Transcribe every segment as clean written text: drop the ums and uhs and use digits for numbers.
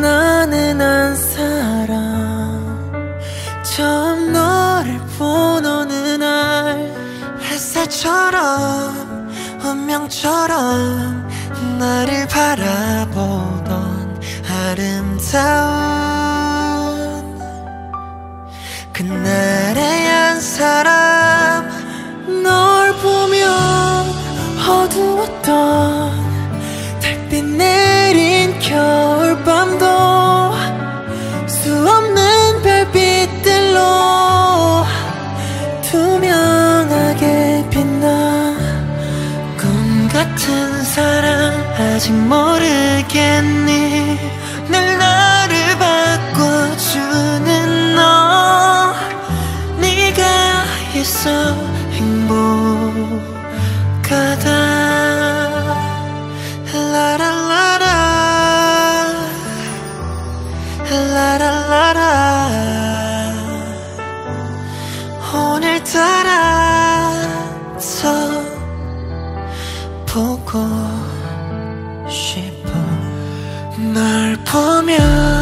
나는 한 사람 처음 너를 본 어느 날 햇살처럼 운명처럼 나를 바라보던 아름다운 그날의 한 사람 널 보면 어두웠던 달빛 내린 겨울밤도 수없는 별빛들로 투명하게 빛나 꿈 같은 사랑 아직 모르겠니 늘 나를 바꿔주는 너 네가 있어 행복하다 라라라라 라라라라 오늘따라 더 보고 싶어 널 보면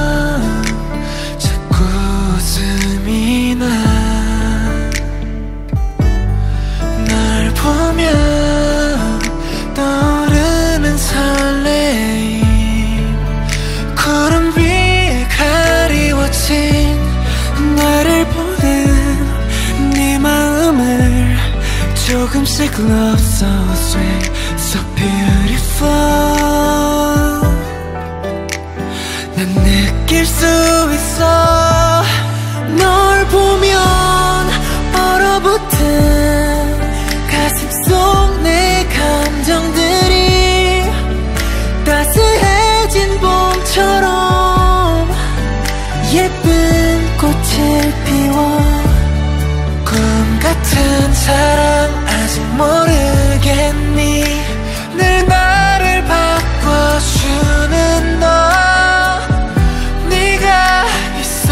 자꾸 웃음이 나 널 보면 떠오르는 설레임 구름 위에 가리워진 나를 보는 네 마음을 조금씩 love so sweet so beautiful 난 느낄 수 있어 널 보면 얼어붙은 가슴 속 내 감정들이 따스해진 봄처럼 예쁜 꽃을 피워 꿈 같은 사랑 아직 모르겠니 늘 나를 바꿔주는 너 네가 있어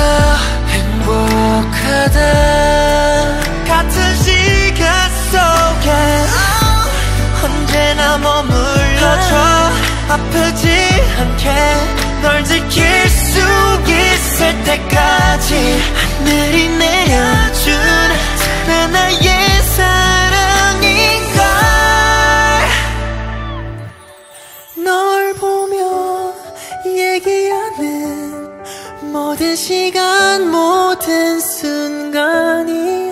행복하다 같은 시간 속에 언제나 머물러줘 아프지 않게 널 지킬 수 있을 때까지 하늘이 내려준 나의 사랑인걸 널 보며 얘기하는 모든 시간 모든 순간이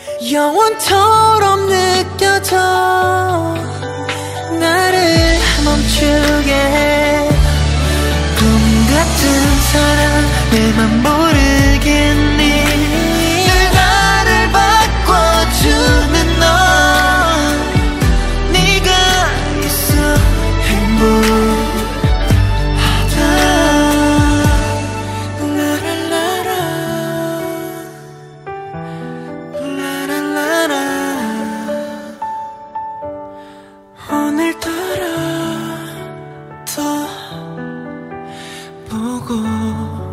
영원처럼 느껴져 나를 멈추게 해 꿈 같은 사랑 내 맘 모르겠니 늘 나를 바꿔주는 너 네가 있어 행복하다 라라라라 라라라라 오늘따라 더 보고